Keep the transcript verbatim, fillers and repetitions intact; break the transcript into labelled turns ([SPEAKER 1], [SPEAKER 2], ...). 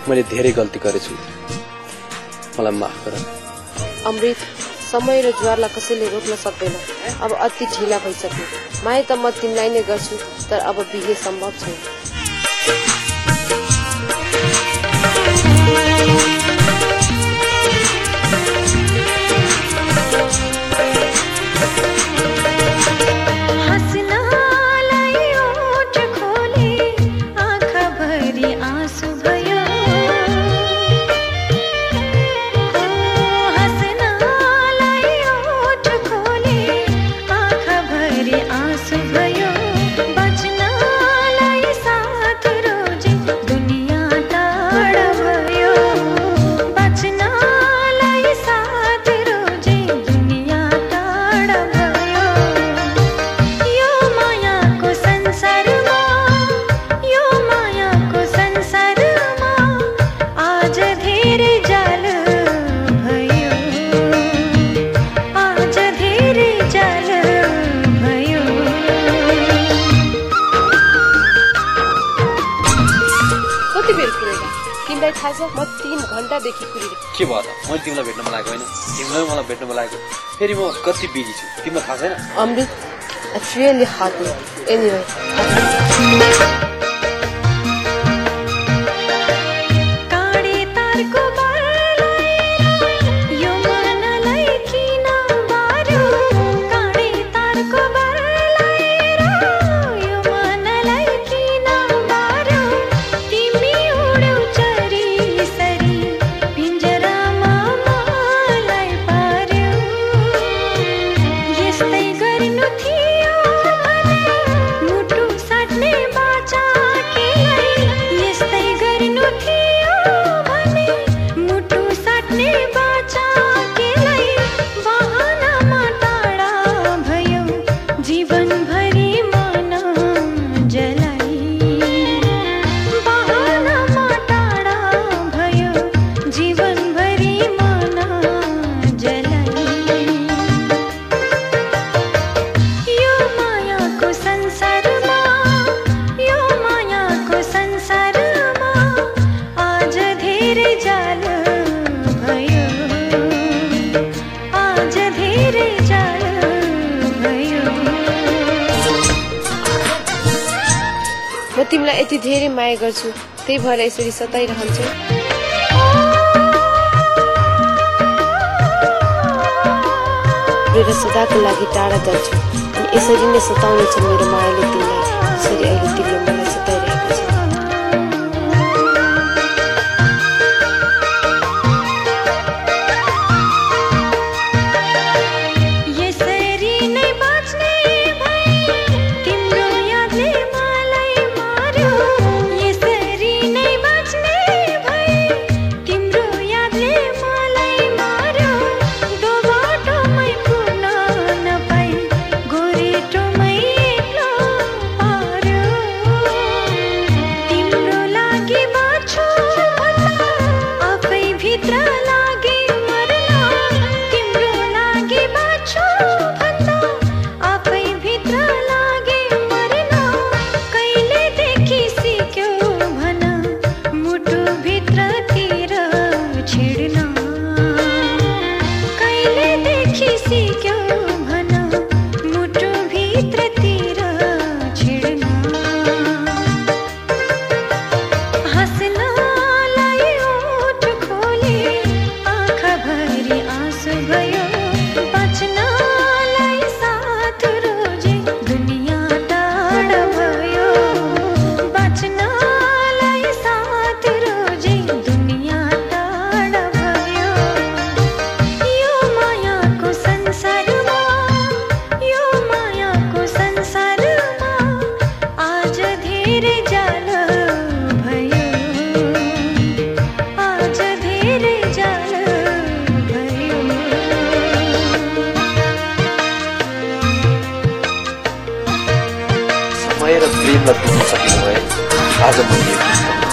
[SPEAKER 1] मैले धेरै गल्ती गरेछु, मलाई माफ गर।
[SPEAKER 2] अमृत, समय र ज्वारलाई कसैले रोक्न सक्दैन। अब अति ढिला भइसक्यो। माया त म तिमीलाई नै गर्छु, तर अब बिहे सम्भव छैन। म तीन घण्टादेखि कुरिरहेको।
[SPEAKER 1] के भयो त? मैले तिमीलाई भेट्न बोलाएको होइन, तिमीलाई मलाई भेट्न बोलाएको। फेरि म कति बिजी छु तिमीलाई थाहा छैन?
[SPEAKER 2] अमृत, it's really hard. Anyway. तिमीलाई यति धेरै माया गर्छु, त्यही भएर यसरी सताइरहन्छु। र सदाको लागि टाढा जान्छु अनि यसरी नै सताउने छ मेरो मायाले तिमीलाई, जसरी अहिले तिमीले मलाई सताइरहेको छ।
[SPEAKER 1] प्रेमलाई बुझ्न सकिनु भए आज मैले